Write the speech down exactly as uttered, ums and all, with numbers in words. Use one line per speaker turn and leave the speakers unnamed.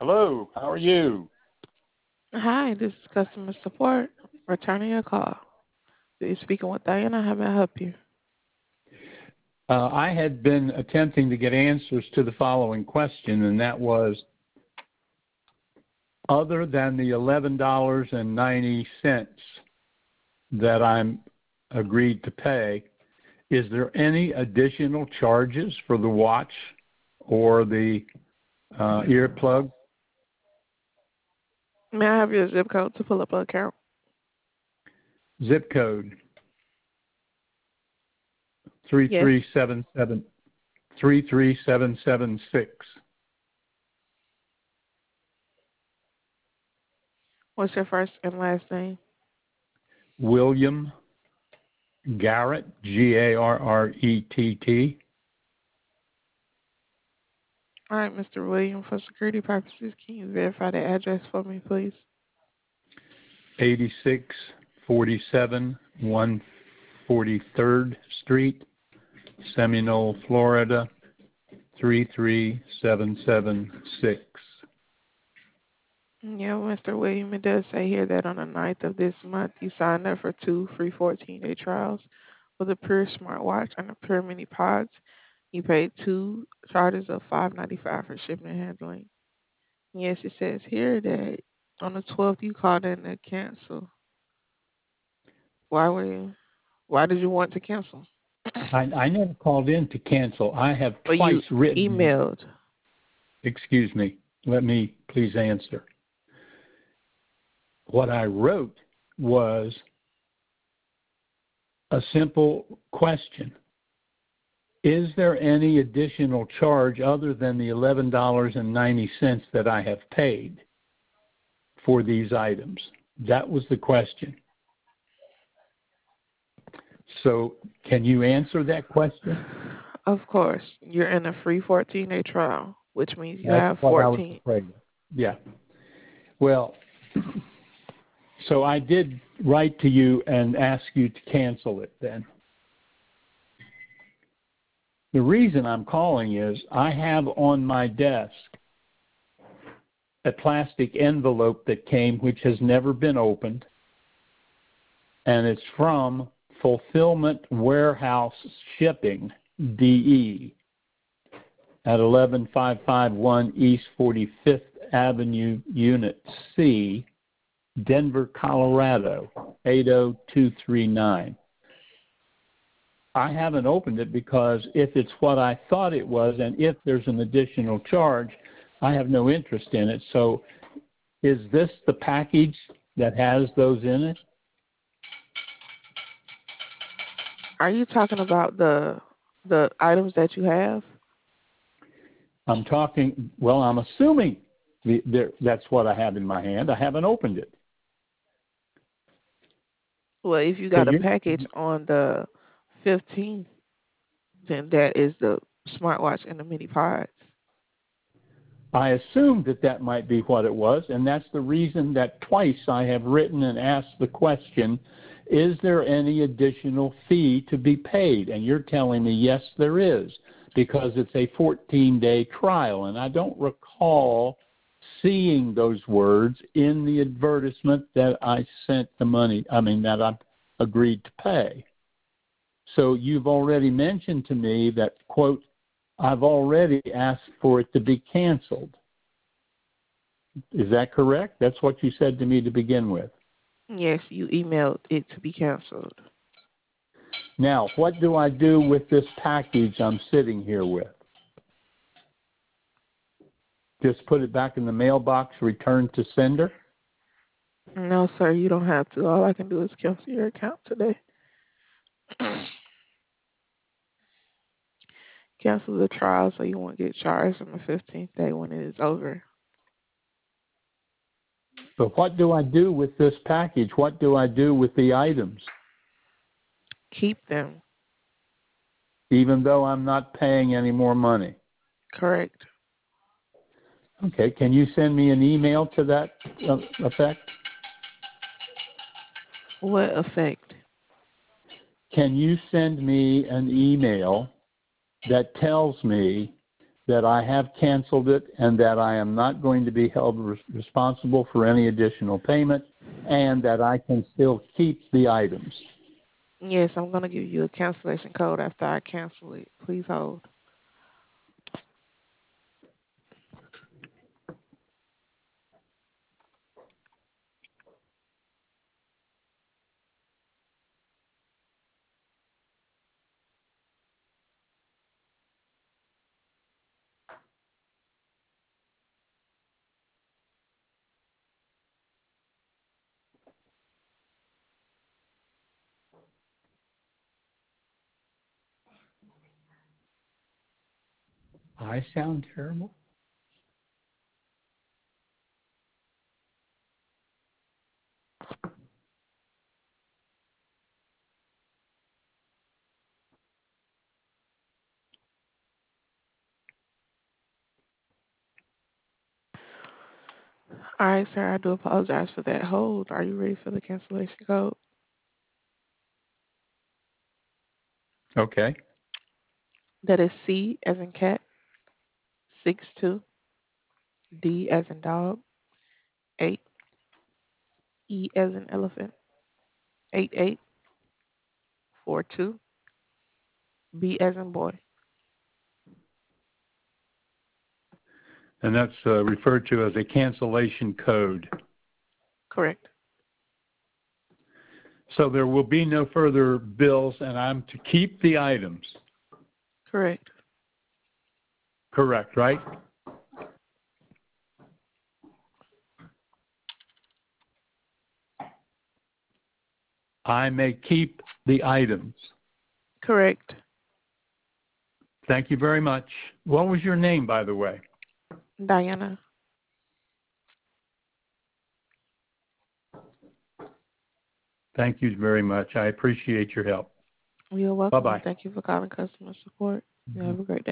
Hello, how are you?
Hi, this is customer support. Returning your call. You're speaking with Diana. How may I help you?
Uh, I had been attempting to get answers to the following question, and that was, other than the eleven dollars and ninety cents that I'm agreed to pay, is there any additional charges for the watch or the uh, earplug?
May I have your zip code to pull up an account?
Zip code
Yes.
three three seven seven three three seven seven six.
What's your first and last name?
William Garrett, G A R R E T T.
All right, Mister William, for security purposes, can you verify the address for me, please?
eighty-six forty-seven one forty-third Street, Seminole, Florida, three three seven seven six.
Yeah, Mister William, it does say here that on the ninth of this month, you signed up for two free fourteen-day trials with a Pure smartwatch and a Pure Mini Pods. You paid two charges of five ninety-five for shipping and handling. Yes, it says here that on the twelfth you called in to cancel. Why were you? Why did you want to cancel?
I, I never called in to cancel. I have
Or
twice
you
written,
emailed?
excuse me, let me please answer. What I wrote was a simple question. Is there any additional charge other than the eleven dollars and ninety cents that I have paid for these items? That was the question. So can you answer that question?
Of course. You're in a free fourteen-day trial, which means you
That's
have
what I was
fourteen.
afraid of. Yeah. Well, so I did write to you and ask you to cancel it then. The reason I'm calling is I have on my desk a plastic envelope that came which has never been opened, and it's from Fulfillment Warehouse Shipping, D E, at eleven five five one East forty-fifth Avenue, Unit C, Denver, Colorado, eight oh two three nine. I haven't opened it because if it's what I thought it was and if there's an additional charge, I have no interest in it. So is this the package that has those in it?
Are you talking about the the items that you have?
I'm talking, well, I'm assuming the, the, that's what I have in my hand. I haven't opened it.
Well, if you
So
got a
you,
package on the fifteenth, then that is the smartwatch and the mini pods.
I assumed that that might be what it was, and that's the reason that twice I have written and asked the question, is there any additional fee to be paid? And you're telling me, yes, there is, because it's a fourteen-day trial. And I don't recall seeing those words in the advertisement that I sent the money, I mean, that I agreed to pay. So you've already mentioned to me that, quote, I've already asked for it to be canceled. Is that correct? That's what you said to me to begin with.
Yes, you emailed it to be canceled.
Now, what do I do with this package I'm sitting here with? Just put it back in the mailbox, return to sender?
No, sir, you don't have to. All I can do is cancel your account today. Cancel the trial so you won't get charged on the fifteenth day when it is over.
But what do I do with this package? What do I do with the items,
Keep them.
even though I'm not paying any more money?
Correct.
Okay, can you send me an email to that uh, effect?
What effect?
Can you send me an email that tells me that I have canceled it and that I am not going to be held res- responsible for any additional payment, and that I can still keep the items.
Yes, I'm going to give you a cancellation code after I cancel it. Please hold.
I sound terrible.
All right, sir, I do apologize for that hold. Are you ready for the cancellation code?
Okay.
That is C as in cat, six two, D as in dog, eight, E as in elephant, eight eight, four two, B as in boy.
And that's uh, referred to as a cancellation code.
Correct.
So there will be no further bills, and I'm to keep the items.
Correct.
Correct, right? I may keep the items.
Correct.
Thank you very much. What was your name, by the way?
Diana.
Thank you very much. I appreciate your help.
You're welcome.
Bye-bye.
Thank you for calling customer support. You have a great day.